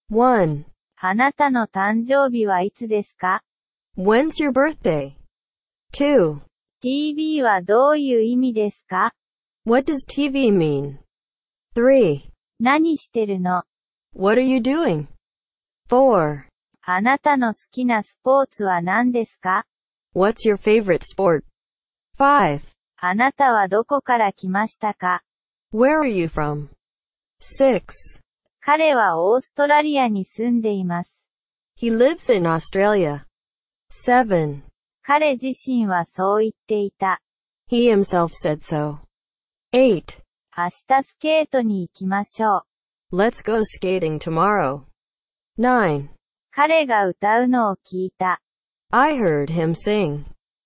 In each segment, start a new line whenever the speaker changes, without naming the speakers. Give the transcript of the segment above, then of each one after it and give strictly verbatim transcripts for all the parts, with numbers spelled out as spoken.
one.
あなたの誕生日はいつですか？
When's your birthday? two.
ティービー はどういう意味ですか？
What does T V mean? three.
何してるの？
What are you doing? four.
あなたの好きなスポーツは何ですか？
What's your favorite sport? five.
あなたはどこから来ましたか？
Where are you from? six.
彼はオーストラリアに住んでいます。
He lives in Australia. seven.
彼自身はそう言っていた。
He himself said so. eight.
明日スケートに行きましょう。
Let's go skating tomorrow. nine.
彼が歌うのを聞いた。
I heard him sing.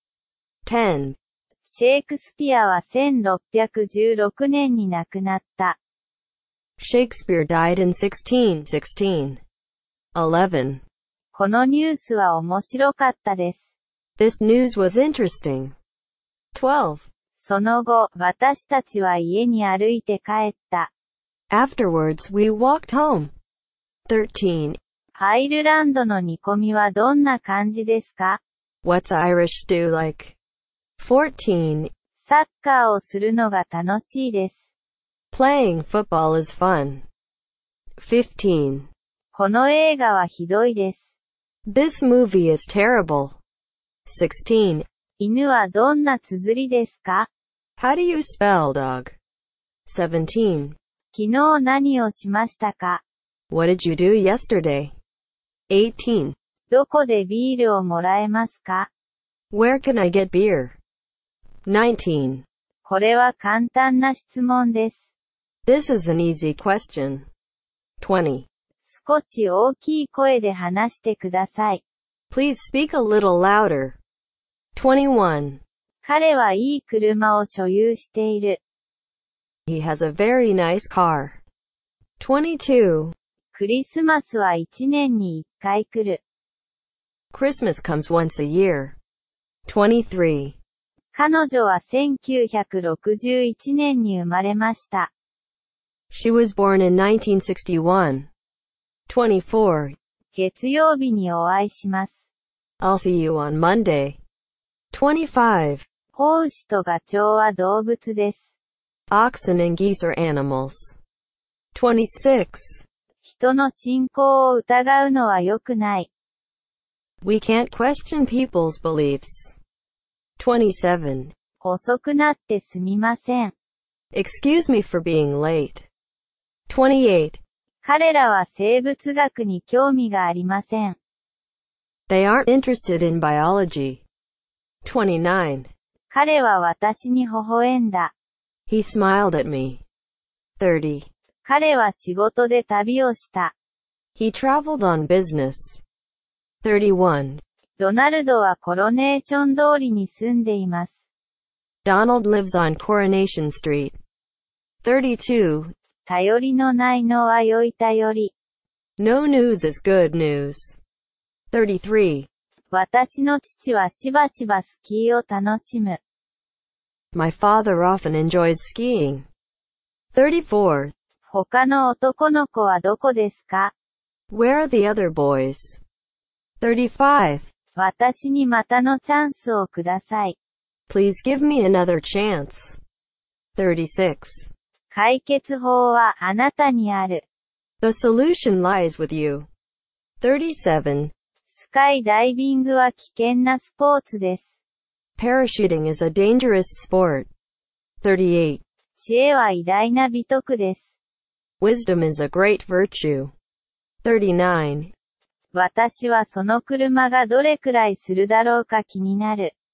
ten.
シェイクスピアはせんろっぴゃくじゅうろくねんに亡くなった。
Shakespeare died in sixteen sixteen. eleven.
このニュースは面白かったです。
This news was interesting. twelve.
その後、私たちは家に歩いて帰った。
Afterwards we walked home. thirteen.
アイルランドの煮込みはどんな感じですか？
What's Irish stew like? fourteen.
サッカーをするのが楽しいです。
Playing football is fun. fifteen.
この映画はひどいです。
This movie is terrible. sixteen.
犬はどんな綴りですか？
How do you spell dog? seventeen.
昨日何をしましたか？
What did you do yesterday? eighteen.
どこでビールをもらえますか？
Where can I get beer? nineteen.
これは簡単な質問です。
This is an easy question. twenty.
少し大きい声で話してください。
Please speak a little louder. twenty-one.
彼はいい車を所有している。
He has a very nice car. twenty-two.
クリスマスはいちねんにいっかい来る。
Christmas comes once a year. twenty-three.
彼女はせんきゅうひゃくろくじゅういちねんに生まれました。
She was born in nineteen sixty-one. twenty-four.
月曜日にお会いします。
I'll see you on Monday. twenty-five.
子牛とガチョウは動物です。
Oxen and geese are animals. twenty-six.
人の信仰を疑うのは良くない。
We can't question people's beliefs. twenty-seven.
遅くなってすみません。
Excuse me for being late. twenty-eight.
彼らは生物学に興味がありません。
They aren't interested in biology. twenty-nine.
彼は私に微笑んだ。
He smiled at me. thirty.
彼は仕事で旅をした。
He traveled on business. thirty-one.
ドナルドはコロネーション通りに住んでいます。
Donald lives on Coronation Street. thirty-two.
頼りのないのは良い頼り。
No news is good news. thirty-three.
私の父はしばしばスキーを楽しむ。
My father often enjoys skiing. thirty-four.
他の男の子はどこですか？
Where are the other boys? thirty-five.
私にまたのチャンスをください。
Please give me another chance. thirty-six.
解決法はあなたにある。
The solution lies with you. thirty-seven.
スカイダイビングは危険なスポーツです。
Parachuting is a dangerous sport. thirty-eight.
知恵は偉大な美徳です。
Wisdom is a great virtue. thirty-nine.
私はその車がどれくらいするだろうか気になる。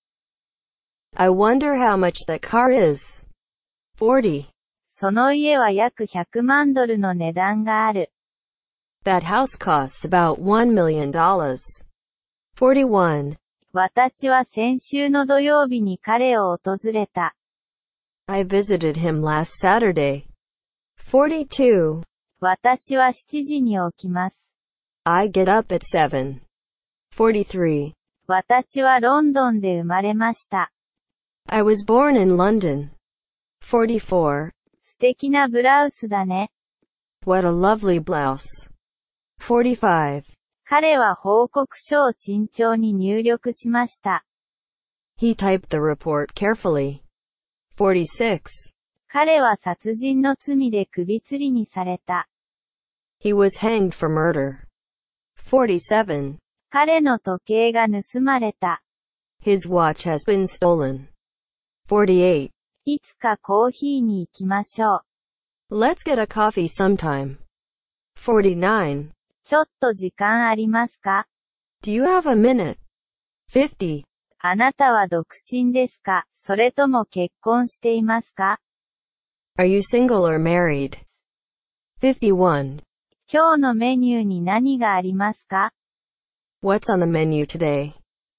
I wonder how much that car is. forty.
その家は約ひゃくまんドルの値段がある。
That house costs about one million dollars. forty-one.
私は先週の土曜日に彼を訪れた。
I visited him last Saturday. forty-two.
私はしちじに起きます。
I get up at seven. forty-three.
私はロンドンで生まれました。
I was born in London. forty-four.
素敵なブラウスだね。
What a lovely blouse. forty-five.
彼は報告書を慎重に入力しました。
He typed the report carefully. forty-six.
彼は殺人の罪で首吊りにされた。
He was hanged for murder. forty-seven.
彼の時計が盗まれた。
His watch has been stolen. forty-eight.
いつかコーヒーに行きましょう。
Let's get a coffee sometime. forty-nine.
ちょっと時間ありますか？
Do you have a minute? fifty.
あなたは独身ですか？それとも結婚していますか？
Are you single or married? fifty-one.
今日のメニューに何がありますか？
What's on the menu today?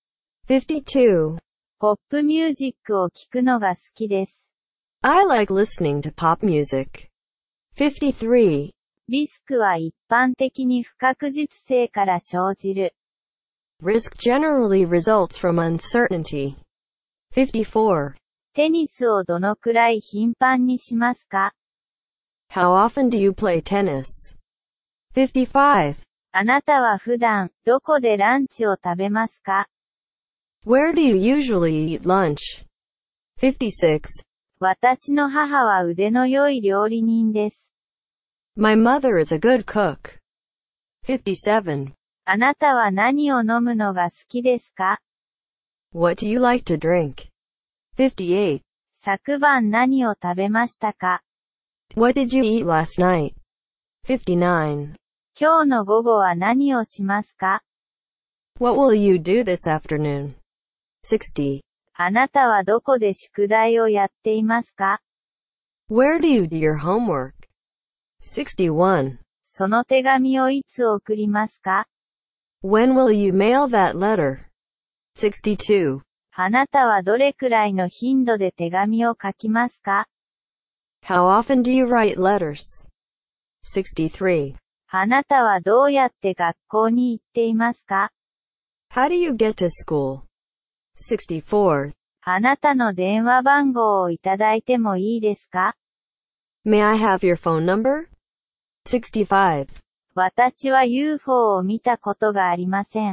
fifty-two.
ポップミュージックを聴くのが好きです。
I like listening to pop music. fifty-three.
リスクは一般的に不確実性から生じる。
Risk generally results from uncertainty. fifty-four.
テニスをどのくらい頻繁にしますか？
How often do you play tennis? fifty-five.
あなたは普段、どこでランチを食べますか？
Where do you usually eat lunch? fifty-six.
私の母は腕の良い料理人です。
My mother is a good cook. fifty-seven.
あなたは何を飲むのが好きですか？
What do you like to drink? fifty-eight.
昨晩何を食べましたか？
What did you eat last night? fifty-nine.
今日の午後は何をしますか？
What will you do this afternoon? sixty.
あなたはどこで宿題をやっていますか？
Where do you do your homework? sixty-one.
その手紙をいつ送りますか？
When will you mail that letter? sixty-two.
あなたはどれくらいの頻度で手紙を書きますか？
How often do you write letters? sixty-three.
あなたはどうやって学校に行っていますか？
How do you get to school? sixty-four.
あなたの電話番号をいただいてもいいですか？
May I have your phone number? sixty-five.
私は ユーフォー を見たことがありません。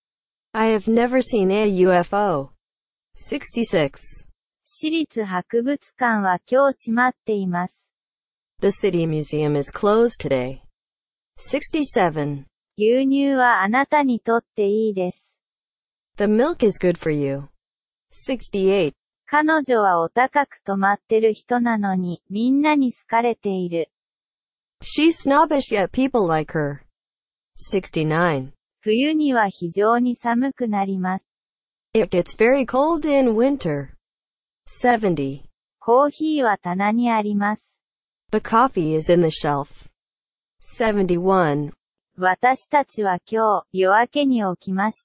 I have never seen a ユーエフオー. sixty-six.
市立博物館は今日閉まっています。
The city museum is closed today. sixty-seven.
牛乳はあなたにとっていいです。
The milk is good for you. sixty-eight.
彼女はお高く泊まってる人なのに、みんなに好かれている。
She's snobbish yet people like her. sixty-nine.
冬には非常に寒くなります。
It gets very cold in winter. seventy.
コーヒーは棚にあります。
The coffee is in the shelf. seventy-one.
私たちは今日、夜明けに起きました。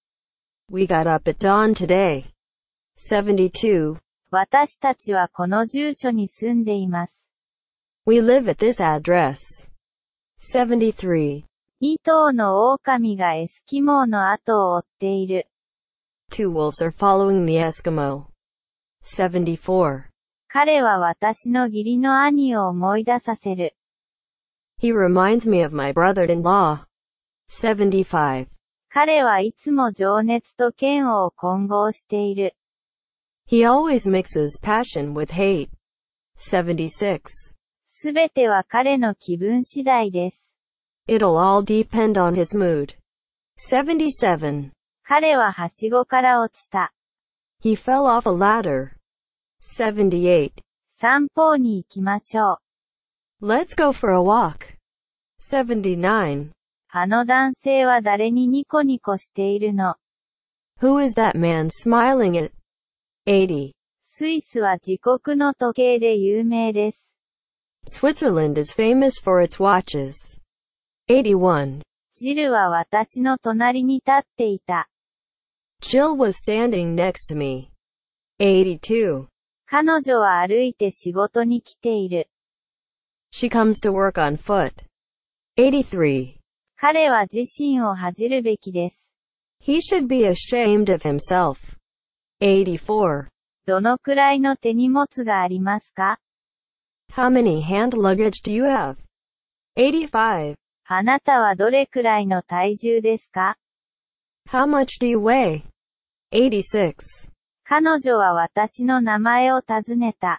We got up at dawn today. seventy-two.
私たちはこの住所に住んでいます。
We live at this address. seventy-three.
二頭の狼がエスキモーの後を追っている。
Two wolves are following the Eskimo. seventy-four.
彼は私の義理の兄を思い出させる。
He reminds me of my brother-in-law. seventy-five.
彼はいつも情熱と嫌悪を混合している。
He always mixes passion with hate. seventy-six.
すべては彼の気分次第です。
It'll all depend on his mood. seventy-seven.
彼ははしごから落ちた。
He fell off a ladder. seventy-eight.
散歩に行きましょう。
Let's go for a walk. seventy-nine.
あの男性は誰にニコニコしているの？
Who is that man smiling at? eighty.
スイスは自国の時計で有名です。
Switzerland is famous for its watches. eighty-one.
ジルは私の隣に立っていた。
Jill was standing next to me. eighty-two.
彼女は歩いて仕事に来ている。
She comes to work on foot. eighty-three.
彼は自身を恥じるべきです。
He should be ashamed of himself. eighty-four.
どのくらいの手荷物がありますか？
How many hand luggage do you have? eighty-five.
あなたはどれくらいの体重ですか？
How much do you weigh? eighty-six.
彼女は私の名前を尋ねた。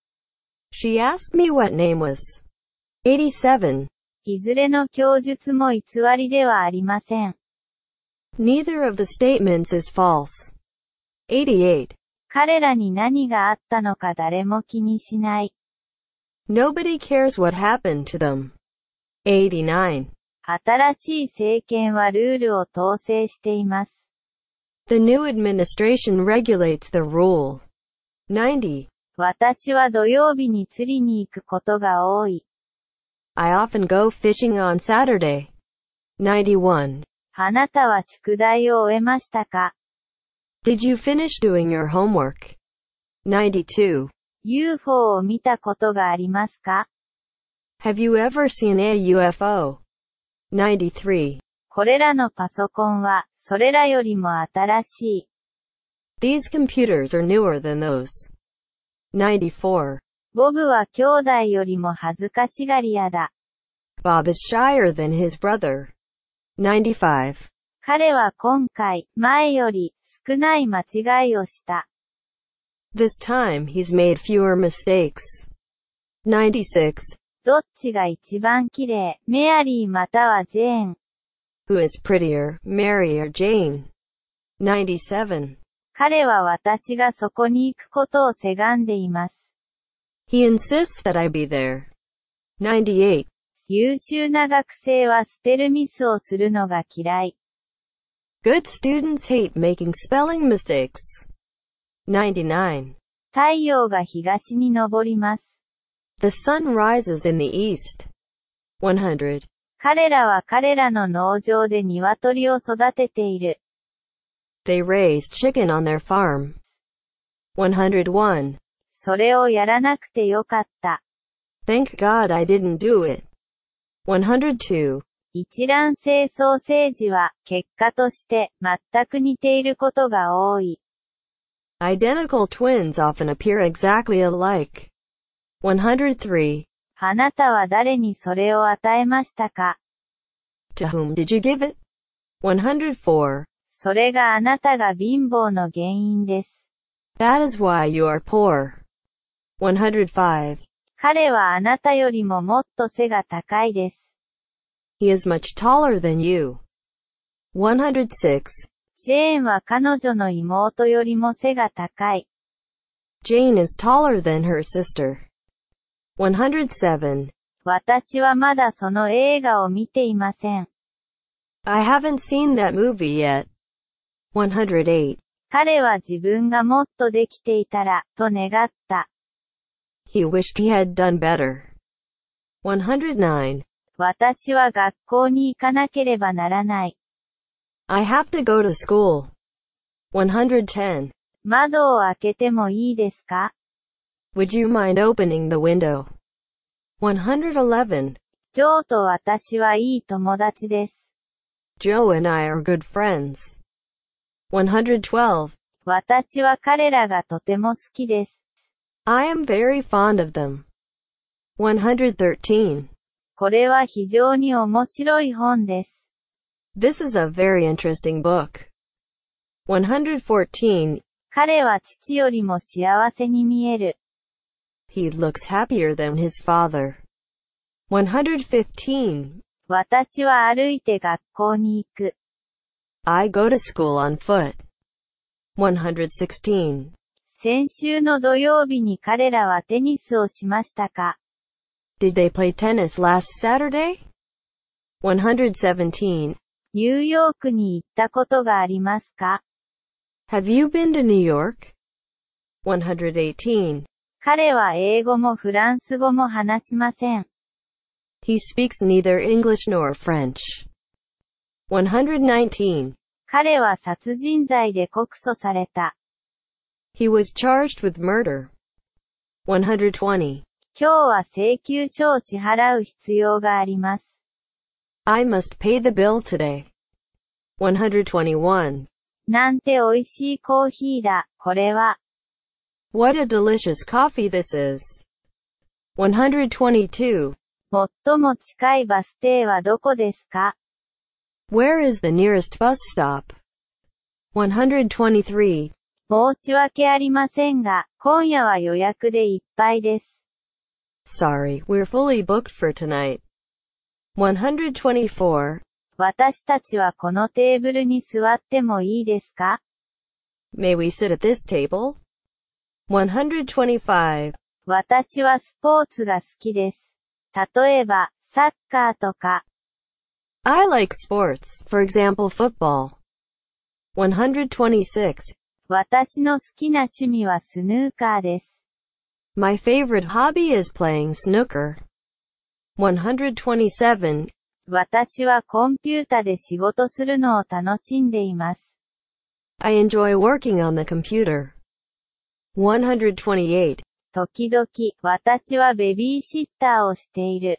She asked me what name was. eighty-seven.
いずれの供述も偽りではありません。
Neither of the statements is false. eighty-eight.
彼らに何があったのか誰も気にしない。
Nobody cares what happened to them. eighty-nine.
新しい政権はルールを統制しています。
The new administration regulates the rule. ninety.
私は土曜日に釣りに行くことが多い。
I often go fishing on Saturday. ninety-one.
あなたは宿題を終えましたか？
Did you finish doing your homework? ninety-two.
ユーフォー を見たことがありますか？
Have you ever seen a U F O? ninety-three.
これらのパソコンは、それらよりも新しい。
These computers are newer than those. ninety-four.
ボブは兄弟よりも恥ずかしがり屋だ。
Bob is shyer than his brother. ninety-five.
彼は今回、前より、少ない間違いをした。
This time he's made fewer mistakes. ninety-six.
どっちが一番綺麗、メアリーまたはジェーン。
Who is prettier, Mary or Jane? ninety-seven.
彼は私がそこに行くことをせがんでいます。
He insists that I be there. ninety-eight.
優秀な学生はスペルミスをするのが嫌い。
Good students hate making spelling mistakes. ninety-nine.
太陽が東に昇ります。
The sun rises in the east. one hundred.
彼らは彼らの農場で鶏を育てている。
They raise chicken on their farm. one hundred one.
それをやらなくてよかった。
Thank God I didn't do it. one hundred two.
一卵性ソーセージは、結果として、全く似ていることが多い。
Identical twins often appear exactly alike. one hundred three.
あなたは誰にそれを与えましたか？
To whom did you give it? one hundred four.
それがあなたが貧乏の原因です。
That is why you are poor. one hundred five.
彼はあなたよりももっと背が高いです。
He is much taller than you. one hundred six.
ジェーンは彼女の妹よりも背が高い。
Jane is taller than her sister. one hundred seven.
私はまだその映画を見ていません。
I haven't seen that movie yet. one hundred eight.
彼は自分がもっとできていたら、と願った。
He wished he had done better. one hundred nine.
私は学校に行かなければならない。
I have to go to school. one hundred ten.
窓を開けてもいいですか？
Would you mind opening the window? one hundred eleven.
ジョーと私はいい友達です。
Joe and I are good friends. one hundred twelve.
私は彼らがとても好きです。
I am very fond of them. one hundred thirteen.
これは非常に面白い本です。
This is a very interesting book. one hundred fourteen.
彼は父よりも幸せに見える。
He looks happier than his father. one hundred fifteen.
私は歩いて学校に行く。
I go to school on foot. one hundred sixteen.
先週の土曜日に彼らはテニスをしましたか？
Did they play tennis last Saturday? one hundred seventeen.
ニューヨークに行ったことがありますか？
Have you been to New York? one hundred eighteen.
彼は英語もフランス語も話しません。
He speaks neither English nor French. one hundred nineteen.
彼は殺人罪で告訴された。
He was charged with murder. one hundred twenty.
今日は請求書を支払う必要があります。
I must pay the bill today. one hundred twenty-one.
なんて美味しいコーヒーだ、これは。
What a delicious coffee this is. one hundred twenty-two.
最も近いバス停はどこですか？
Where is the nearest bus stop? one hundred twenty-three.
申し訳ありませんが、今夜は予約でいっぱいです。
Sorry, we're fully booked for tonight. one hundred twenty-four.
私たちはこのテーブルに座ってもいいですか？
May we sit at this table? one hundred twenty-five.
私はスポーツが好きです。例えば、サッカーとか。
I like sports, for example football. one hundred twenty-six.
私の好きな趣味はスヌーカーです。
My favorite hobby is playing snooker. one hundred twenty-seven.
私はコンピュータで仕事するのを楽しんでいます。
I enjoy working on the computer. one hundred twenty-eight.
時々、私はベビーシッターをしている。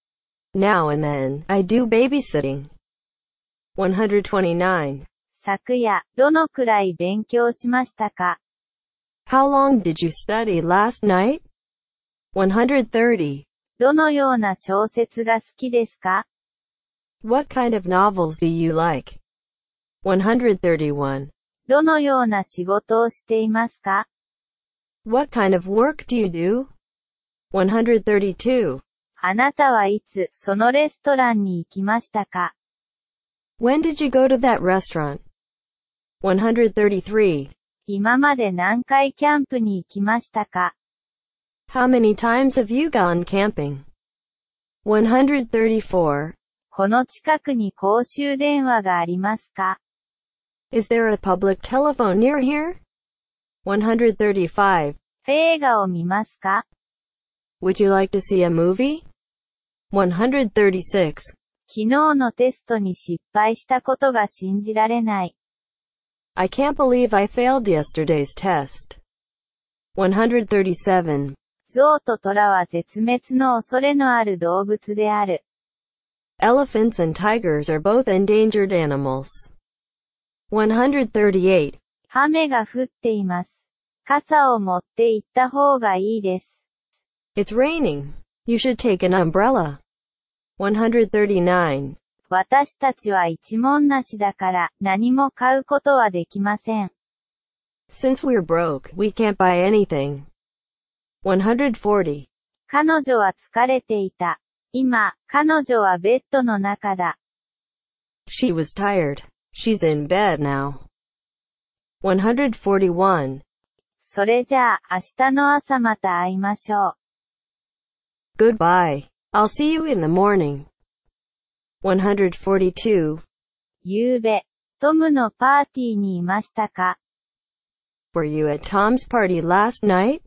Now and then, I do babysitting. one hundred twenty-nine.
昨夜、どのくらい勉強しましたか？
How long did you study last night? one hundred thirty.
どのような小説が好きですか？
What kind of novels do you like? one hundred thirty-one.
どのような仕事をしていますか？
What kind of work do you do? one hundred thirty-two.
あなたはいつ、そのレストランに行きましたか？
When did you go to that restaurant? one hundred thirty-three.
今まで何回キャンプに行きましたか？
How many times have you gone camping? one hundred thirty-four.
この近くに公衆電話がありますか？
Is there a public telephone near here? one hundred thirty-five.
映画を見ますか？
Would you like to see a movie? one hundred thirty-six.
昨日のテストに失敗したことが信じられない。
I can't believe I failed yesterday's test. one hundred thirty-seven.
象と虎は絶滅の恐れのある動物である。
Elephants and tigers are both endangered animals. one hundred thirty-eight.
雨が降っています。傘を持って行った方がいいです。
It's raining. You should take an umbrella. one hundred thirty-nine.
私たちは一文なしだから何も買うことはできません。
Since we're broke, we can't buy anything. one hundred forty.
彼女は疲れていた。今、彼女はベッドの中だ。
She was tired. She's in bed now. one hundred forty-one.
それじゃあ、明日の朝また会いましょう。
Goodbye. I'll see you in the morning. one hundred forty-two.
ゆうべ、トムのパーティーにいましたか？
Were you at Tom's party last night?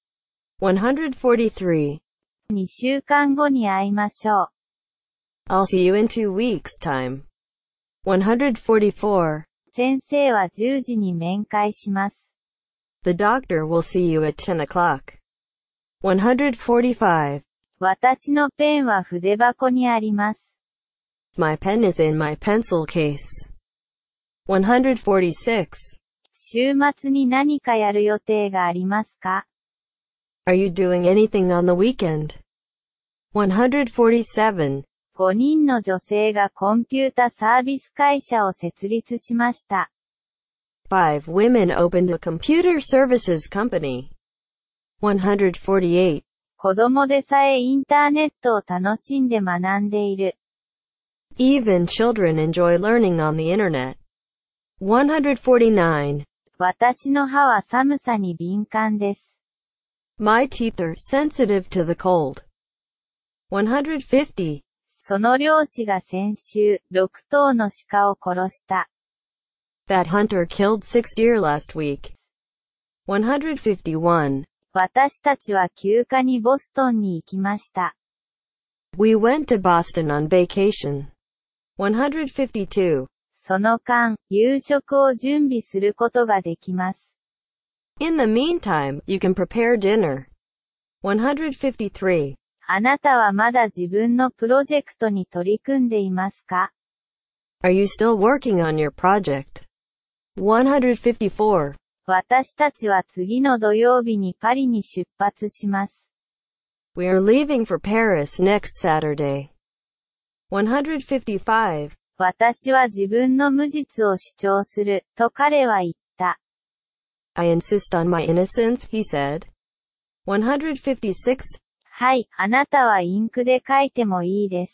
one hundred forty-three.
にしゅうかんごに会いましょう。
I'll see you in two weeks' time. one hundred forty-four.
先生はじゅうじに面会します。
The doctor will see you at ten o'clock. one hundred forty-five.
私のペンは筆箱にあります。
My pen is in my pencil case. one hundred forty-six.
週末に何かやる予定がありますか？
Are you doing anything on the weekend? one hundred forty-seven.
ごにんの女性がコンピュータサービス会社を設立しました。
Five women opened a computer services company. one hundred forty-eight.
子供でさえインターネットを楽しんで学んでいる。
Even children enjoy learning on the internet. one hundred forty-nine.
私の歯は寒さに敏感です。
My teeth are sensitive to the cold. one hundred fifty.
その猟師が先週、ろく頭の鹿を殺した。
That hunter killed six deer last week. one hundred fifty-one.
私たちは休暇にボストンに行きました。
We went to Boston on vacation. one hundred fifty-two.
その間、夕食を準備することができます。
In the meantime, you can prepare dinner. one hundred fifty-three.
あなたはまだ自分のプロジェクトに取り組んでいますか？
Are you still working on your project? one hundred fifty-four.
私たちは次の土曜日にパリに出発します。
We are leaving for Paris next Saturday. one hundred fifty-five.
私は自分の無実を主張する、と彼は言った。
I insist on my innocence, he said. one hundred fifty-six.
はい、あなたはインクで書いてもいいです。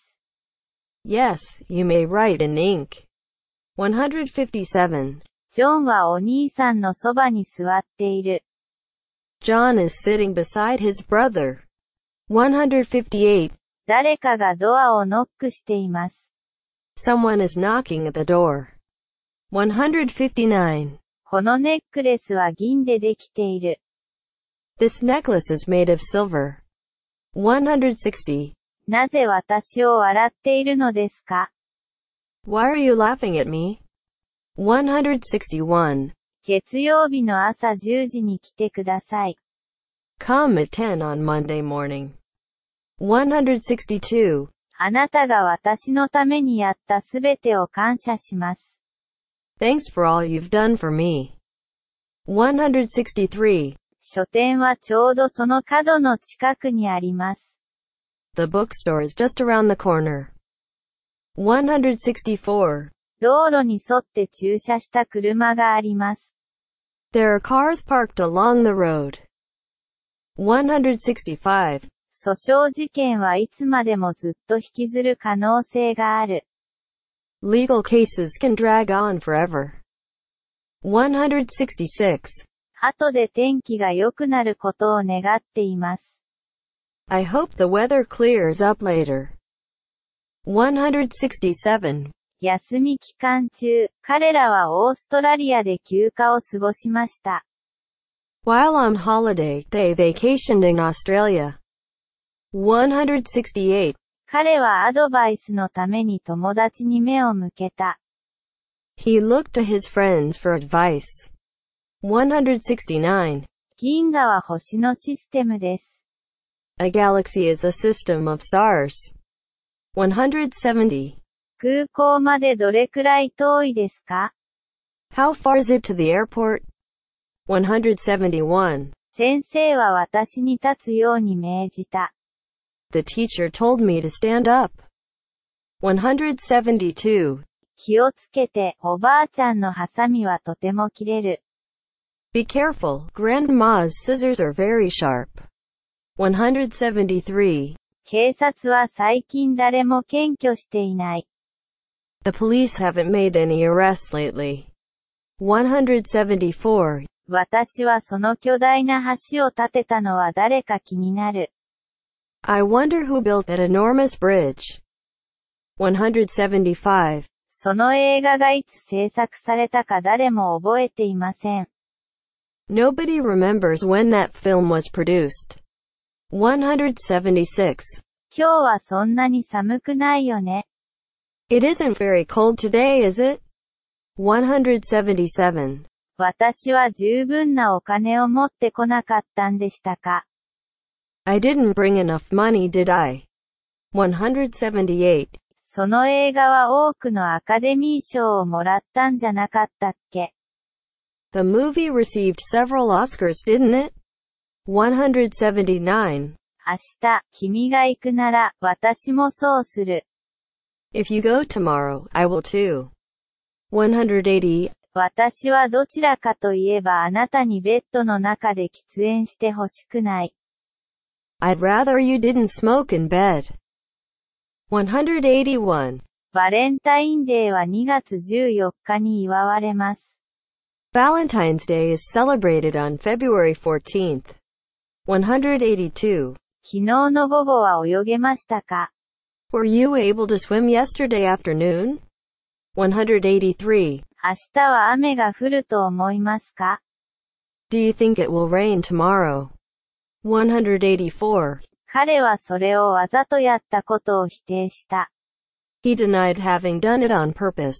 Yes, you may write in ink. one hundred fifty-seven.
ジョンはお兄さんのそばに座っている。
John is sitting beside his brother. one hundred fifty-eight.
誰かがドアをノックしています。
Someone is knocking at the door. one hundred fifty-nine.
このネックレスは銀でできている。
This necklace is made of silver. one hundred sixty.
なぜ私を笑っているのですか？
Why are you laughing at me? one hundred sixty-one.
月曜日の朝じゅうじに来てください。
Come at ten on Monday morning. one hundred sixty-two.
あなたが私のためにやったすべてを感謝します。
Thanks for all you've done for me. one hundred sixty-three.
書店はちょうどその角の近くにあります。
The bookstore is just around the corner. one hundred sixty-four.
道路に沿って駐車した車があります。
There are cars parked along the road. one hundred sixty-five.
訴訟事件はいつまでもずっと引きずる可能性がある。
Legal cases can drag on forever. one hundred sixty-six.
後で天気が良くなることを願っています。
I hope the weather clears up later. one hundred sixty-seven.
休み期間中、彼らはオーストラリアで休暇を過ごしました。
While on holiday, they vacationed in Australia. one hundred sixty-eight.
彼はアドバイスのために友達に目を向けた。
He looked to his friends for advice. one hundred sixty-nine.
銀河は星のシステムです。
A galaxy is a system of stars. one hundred seventy.
空港までどれくらい遠いですか？
How far is it to the airport? one hundred seventy-one.
先生は私に立つように命じた。
The teacher told me to stand up. one hundred seventy-two.
気をつけて、おばあちゃんのハサミはとても切れる。
Be careful, Grandma's scissors are very sharp. one hundred seventy-three.
警察は最近誰も検挙していない。
The police haven't made any arrests lately. one hundred seventy-four.
私はその巨大な橋を建てたのは誰か気になる。
I wonder who built that enormous bridge. one hundred seventy-five.
その映画がいつ制作されたか誰も覚えていません。
Nobody remembers when that film was produced. one hundred seventy-six.
今日はそんなに寒くないよね。
It isn't very cold today, is it? one hundred seventy-seven.
私は十分なお金を持ってこなかったんでしたか？
I didn't bring enough money, did I? one hundred seventy-eight.
その映画は多くのアカデミー賞をもらったんじゃなかったっけ？
The movie received several Oscars, didn't it? one hundred seventy-nine.
明日、君が行くなら、私もそうする。
If you go tomorrow, I will too. one hundred eighty.
私はどちらかといえばあなたにベッドの中で喫煙してほしくない。
I'd rather you didn't smoke in bed. one hundred eighty-one.
バレンタインデーはにがつじゅうよっかに祝われます。
Valentine's Day is celebrated on February fourteenth. one hundred eighty-two.
昨日の午後は泳げましたか？
Were you able to swim yesterday afternoon? one hundred eighty-three.
明日は雨が降ると思いますか？
Do you think it will rain tomorrow? one hundred eighty-four.
彼はそれをわざとやったことを否定した。
He denied having done it on purpose.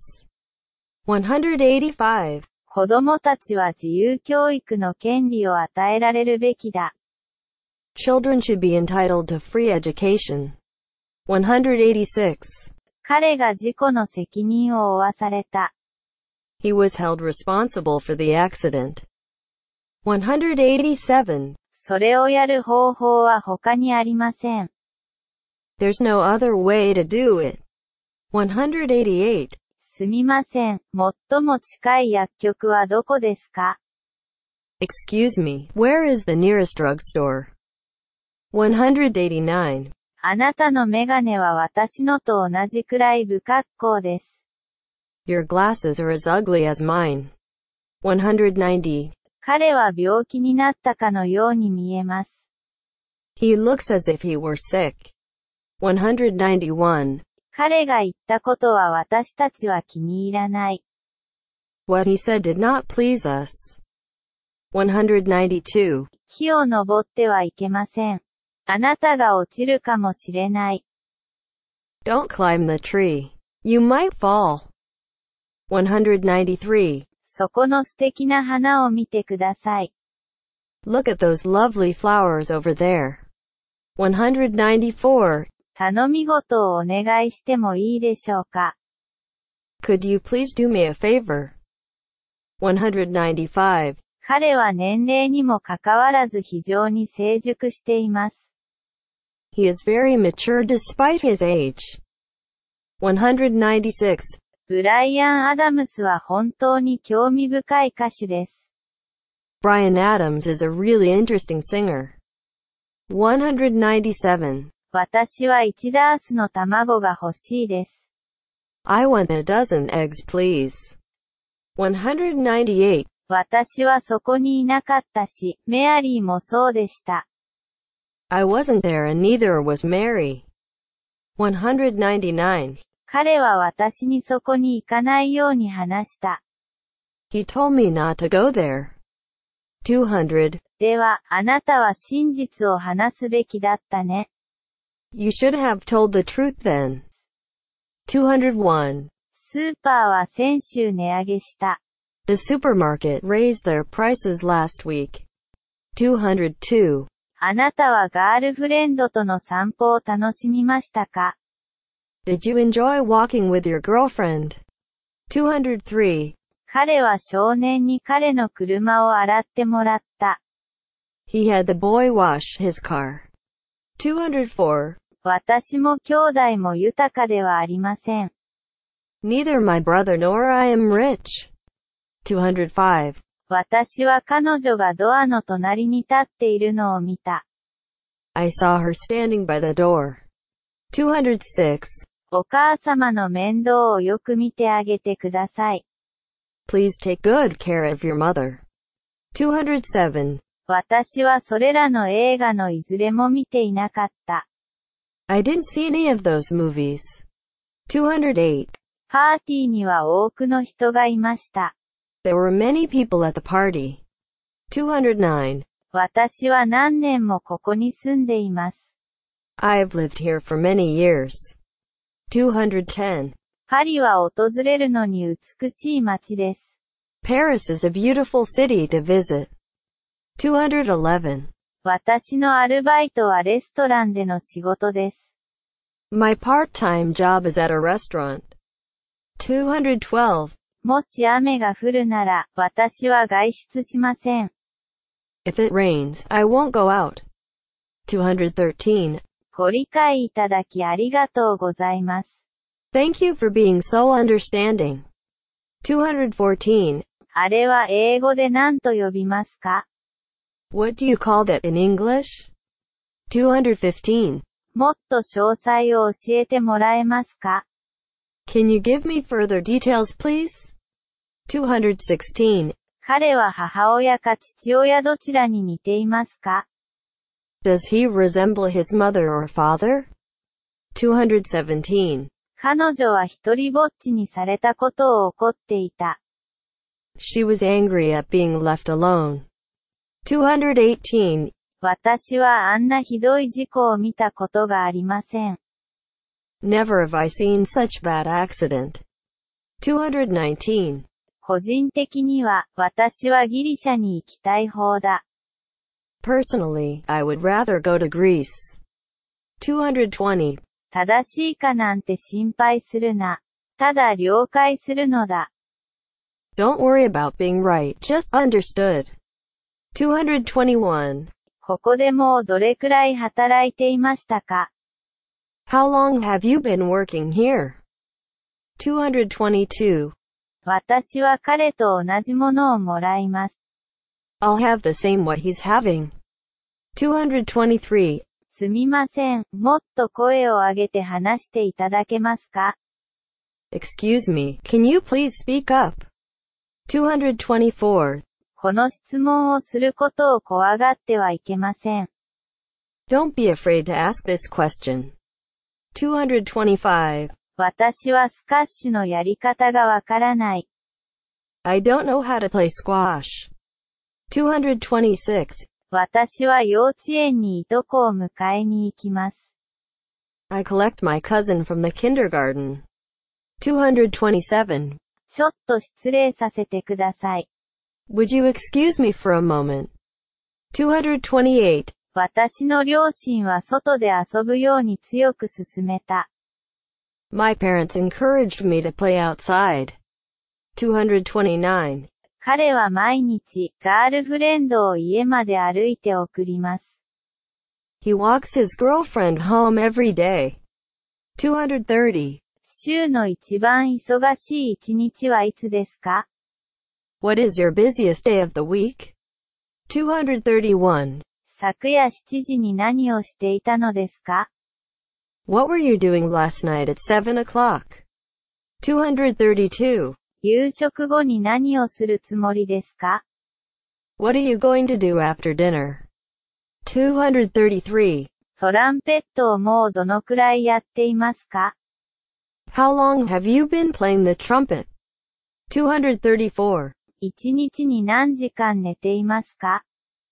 one hundred eighty-five.
子供たちは自由教育の権利を与えられるべきだ。
Children should be entitled to free education. one hundred eighty-six.
彼が事故の責任を負わされた。
He was held responsible for the accident. one hundred eighty-seven.
それをやる方法は他にありません。
There's no other way to do it. one hundred eighty-eight.
すみません。最も近い薬局はどこですか？
Excuse me, where is the nearest drugstore? one hundred eighty-nine.
あなたのメガネは私のと同じくらい不格好です。
Your glasses are as ugly as mine. one hundred ninety.
彼は病気になったかのように見えます。
He looks as if he were sick. one hundred ninety-one.
彼が言ったことは私たちは気に入らない。
What he said did not please us. one hundred ninety-two.
木を登ってはいけません。あなたが落ちるかもしれない。
Don't climb the tree. You might fall. one hundred ninety-three.
そこの素敵な花を見てください。
Look at those lovely flowers over there. one hundred ninety-four.
頼み事をお願いしてもいいでしょうか。
Could you please do me a favor? one hundred ninety-five.
彼は年齢にもかかわらず非常に成熟しています。
He is very mature despite his age. one hundred ninety-six.
ブライアン・アダムスは本当に興味深い歌手です。
Bryan Adams is a really interesting singer. one hundred ninety-seven.
私はいちダースの卵が欲しいです。
I want a dozen eggs, please. one hundred ninety-eight.
私はそこにいなかったし、メアリーもそうでした。
I wasn't there and neither was Mary. one hundred ninety-nine.
彼は私にそこに行かないように話した。
He told me not to go there. two hundred.
では、あなたは真実を話すべきだったね。
You should have told the truth then. two hundred one.
スーパーは先週値上げした。
The supermarket raised their prices last week. two hundred two.
あなたはガールフレンドとの散歩を楽しみましたか？
Did you enjoy walking with your girlfriend? two hundred three.
彼は少年に彼の車を洗ってもらった。
He had the boy wash his car. two hundred four.
私も兄弟も豊かではありません。
Neither my brother nor I am rich. two hundred five.
私は彼女がドアの隣に立っているのを見た。
I saw her standing by the door. two hundred six.
お母様の面倒をよく見てあげてください。
Please take good care of your mother. two hundred seven.
私はそれらの映画のいずれも見ていなかった。
I didn't see any of those movies. two hundred eight.
パーティーには多くの人がいました。
There were many people at the party. two hundred nine.
私は何年もここに住んでいます。
I've lived here for many years. two hundred ten.
パリは訪れるのに美しい街です。
Paris is a beautiful city to visit. two hundred eleven.
私のアルバイトはレストランでの仕事です。
My part-time job is at a restaurant. two hundred twelve.
もし雨が降るなら、私は外出しません。
If it rains, I won't go out. two hundred thirteen.
ご理解いただきありがとうございます。
Thank you for being so understanding. two hundred fourteen.
あれは英語で何と呼びますか？
What do you call that in English? two hundred fifteen.
もっと詳細を教えてもらえますか？
Can you give me further details, please? two hundred sixteen.
彼は母親か父親どちらに似ていますか？
Does he resemble his mother or father? two hundred seventeen.
彼女は一人ぼっちにされたことを怒っていた。
She was angry at being left alone. two hundred eighteen.
私はあんなひどい事故を見たことがありません。
Never have I seen such bad accident. two hundred nineteen.
個人的には、私はギリシャに行きたい方だ。
Personally, I would rather go to Greece. two hundred twenty.
正しいかなんて心配するな。ただ了解するのだ。
Don't worry about being right, just understood. two hundred twenty-one.
ここでもうどれくらい働いていましたか？
How long have you been working here? two hundred twenty-two.
私は彼と同じものをもらいます。
I'll have the same what he's having. two hundred twenty-three.
すみません、もっと声を上げて話していただけますか？
Excuse me, can you please speak up? two hundred twenty-four.
この質問をすることを怖がってはいけません。
Don't be afraid to ask this question. two hundred twenty-five.
私はスカッシュのやり方がわからない。
I don't know how to play squash. two hundred twenty-six.
私は幼稚園にいとこを迎えに行きます。
I collect my cousin from the kindergarten. two hundred twenty-seven.
ちょっと失礼させてください。
Would you excuse me for a moment? two hundred twenty-eight.
私の両親は外で遊ぶように強く勧めた。
My parents encouraged me to play outside. two hundred twenty-nine.
彼は毎日、ガールフレンドを家まで歩いて送ります。
He walks his girlfriend home every day. two hundred thirty.
週の一番忙しい一日はいつですか？
What is your busiest day of the week? two hundred thirty-one.
昨夜しちじに何をしていたのですか？
What were you doing last night at seven o'clock? two hundred thirty-two.
夕食後に何をするつもりですか？
What are you going to do after dinner? two hundred thirty-three.
トランペットをもうどのくらいやっていますか？
How long have you been playing the trumpet? two hundred thirty-four.
一日に何時間寝ていますか？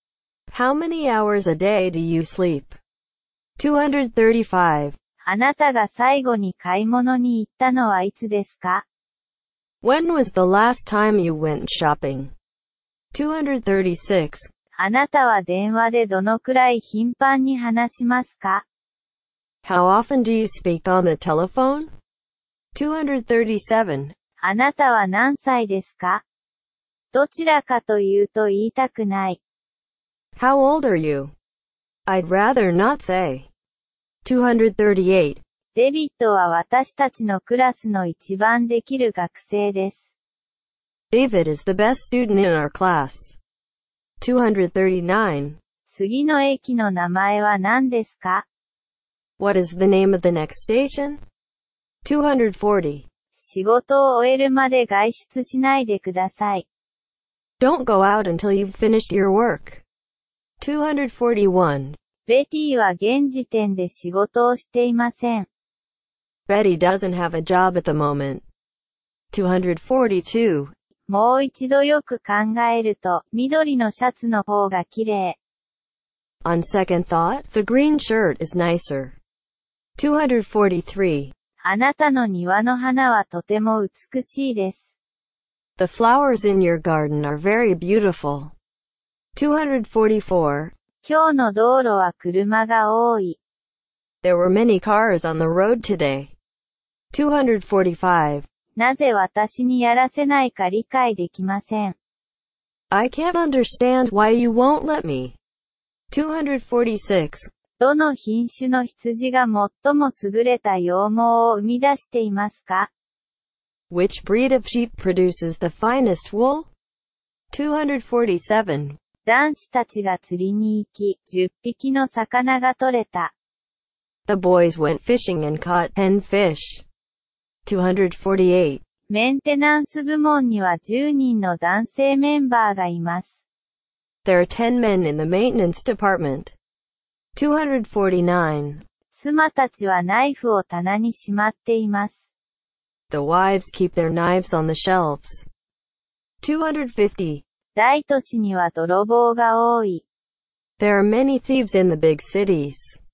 How many hours a day do you sleep? two hundred thirty-five.
あなたが最後に買い物に行ったのはいつですか？
When was the last time you went shopping? two hundred thirty-six.
あなたは電話でどのくらい頻繁に話しますか？
How often do you speak on the telephone? two hundred thirty-seven.
あなたは何歳ですか？どちらかというと言いたくない。
How old are you? I'd rather not say. two hundred thirty-eight.
デビッドは私たちのクラスの一番できる学生です。
David is the best student in our class. two hundred thirty-nine.
次の駅の名前は何ですか？
What is the name of the next station? two hundred forty.
仕事を終えるまで外出しないでください。
Don't go out until you've finished your work. two hundred forty-one.
ベティは現時点で仕事をしていません。
Betty doesn't have a job at the moment. two hundred forty-two.
もう一度よく考えると、緑のシャツの方が綺麗。
On second thought, the green shirt is nicer. two hundred forty-three.
あなたの庭の花はとても美しいです。
The flowers in your garden are very beautiful. two hundred forty-four.
今日の道路は車が多い。
There were many cars on the road today. two hundred forty-five.
なぜ私にやらせないか理解できません。
I can't understand why you won't let me. two hundred forty-six.
どの品種の羊が最も優れた羊毛を生み出していますか？
Which breed of sheep produces the finest wool? two hundred forty-seven.
男子たちが釣りに行き、じゅっぴきの魚が取れた。
The boys went fishing and caught ten fish. two hundred forty-eight.
メンテナンス部門にはじゅうにんの男性メンバーがいます。
There are ten men in the maintenance department. two hundred forty-nine.
妻たちはナイフを棚にしまっています。
The wives keep their knives on the shelves. two hundred fifty.
大都市には泥棒が多い。
There are many thieves in the big cities.